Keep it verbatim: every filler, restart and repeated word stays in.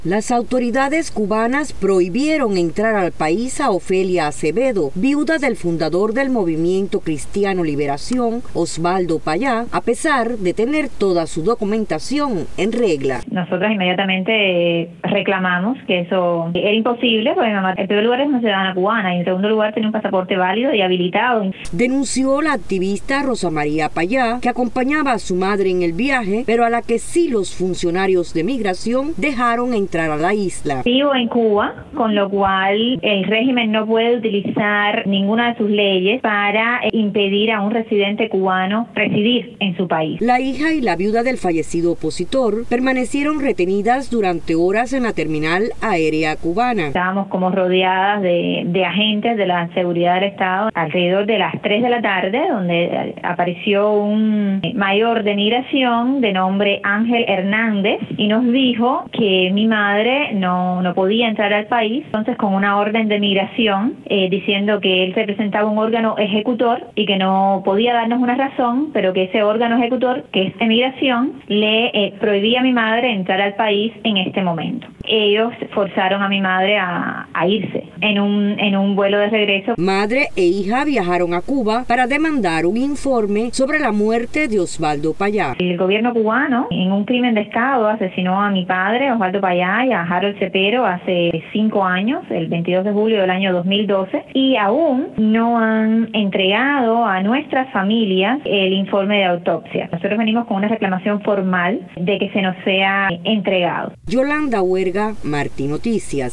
Las autoridades cubanas prohibieron entrar al país a Ofelia Acevedo, viuda del fundador del Movimiento Cristiano Liberación, Osvaldo Payá, a pesar de tener toda su documentación en regla. Nosotros inmediatamente reclamamos que eso era imposible, porque mi mamá en primer lugar es una ciudadana cubana y en segundo lugar tiene un pasaporte válido y habilitado. Denunció la activista Rosa María Payá, que acompañaba a su madre en el viaje, pero a la que sí los funcionarios de migración dejaron entrar a la isla. Vivo en Cuba, con lo cual el régimen no puede utilizar ninguna de sus leyes para impedir a un residente cubano residir en su país. La hija y la viuda del fallecido opositor permanecieron retenidas durante horas en la terminal aérea cubana. Estábamos como rodeadas de, de agentes de la seguridad del Estado alrededor de las tres de la tarde, donde apareció un mayor de migración de nombre Ángel Hernández y nos dijo que mi madre no, no podía entrar al país, entonces con una orden de migración eh, diciendo que él representaba un órgano ejecutor y que no podía darnos una razón, pero que ese órgano ejecutor, que es de migración, le eh, prohibía a mi madre entrar al país en este momento. Ellos forzaron a mi madre a, a irse en un, en un vuelo de regreso. Madre e hija viajaron a Cuba para demandar un informe sobre la muerte de Osvaldo Payá. El gobierno cubano, en un crimen de Estado, asesinó a mi padre, Osvaldo Payá, y a Harold Cepero hace cinco años, el veintidós de julio del año dos mil doce, y aún no han entregado a nuestras familias el informe de autopsia. Nosotros venimos con una reclamación formal de que se nos sea entregado. Yolanda Huerga, Martí Noticias.